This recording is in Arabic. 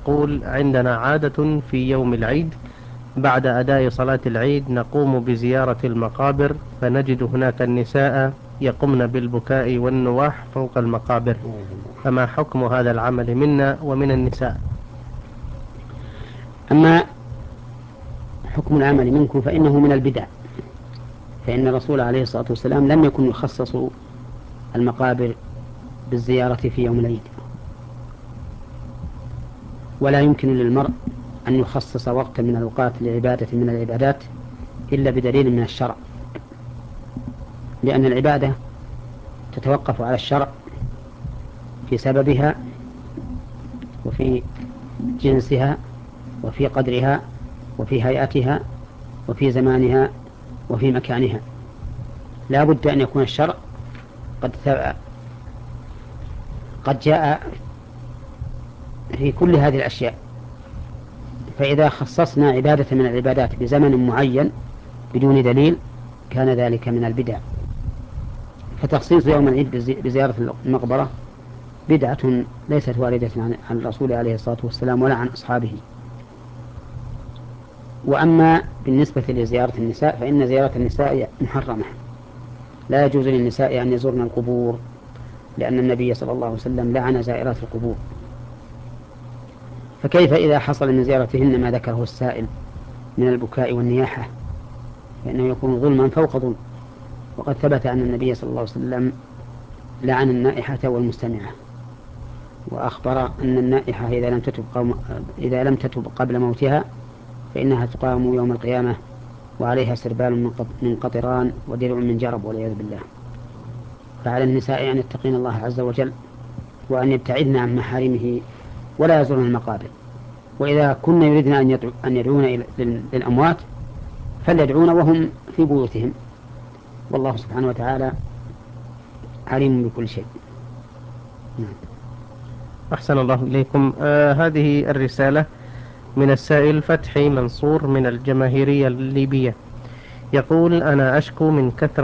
يقول: عندنا عادة في يوم العيد بعد أداء صلاة العيد نقوم بزيارة المقابر، فنجد هناك النساء يقمن بالبكاء والنواح فوق المقابر، فما حكم هذا العمل منا ومن النساء؟ أما حكم العمل منكم فإنه من البدع، فإن الرسول عليه الصلاة والسلام لم يكن يخصص المقابر بالزيارة في يوم العيد، ولا يمكن للمرء أن يخصص وقتا من الأوقات لعبادة من العبادات إلا بدليل من الشرع، لأن العبادة تتوقف على الشرع في سببها وفي جنسها وفي قدرها وفي هيئتها وفي زمانها وفي مكانها. لا بد أن يكون الشرع قد جاء في كل هذه الأشياء، فإذا خصصنا عبادة من العبادات بزمن معين بدون دليل كان ذلك من البدع. فتخصيص يوم العيد بزيارة المقبرة بدعة ليست واردة عن الرسول عليه الصلاة والسلام ولا عن أصحابه. وأما بالنسبة لزيارة النساء فإن زيارة النساء محرمة، لا يجوز للنساء أن يزورن القبور، لأن النبي صلى الله عليه وسلم لعن زائرات القبور. فكيف إذا حصل من زيارتهن ما ذكره السائل من البكاء والنياحة، فإنه يكون ظلما فوق ظلم. وقد ثبت أن النبي صلى الله عليه وسلم لعن النائحة والمستمعة، وأخبر أن النائحة إذا لم تتب قبل موتها فإنها تقام يوم القيامة وعليها سربال من قطران ودرع من جرب والعياذ بالله. فعلى النساء أن يتقين الله عز وجل وأن يبتعدن عن محارمه ولا يزورن المقابر. وإذا كنا يريدن أن يدعون للأموات فليدعون وهم في بيوتهم، والله سبحانه وتعالى عليم بكل شيء. نعم. أحسن الله إليكم. هذه الرسالة من السائل فتحي منصور من الجماهيرية الليبية، يقول: أنا أشكو من كثرة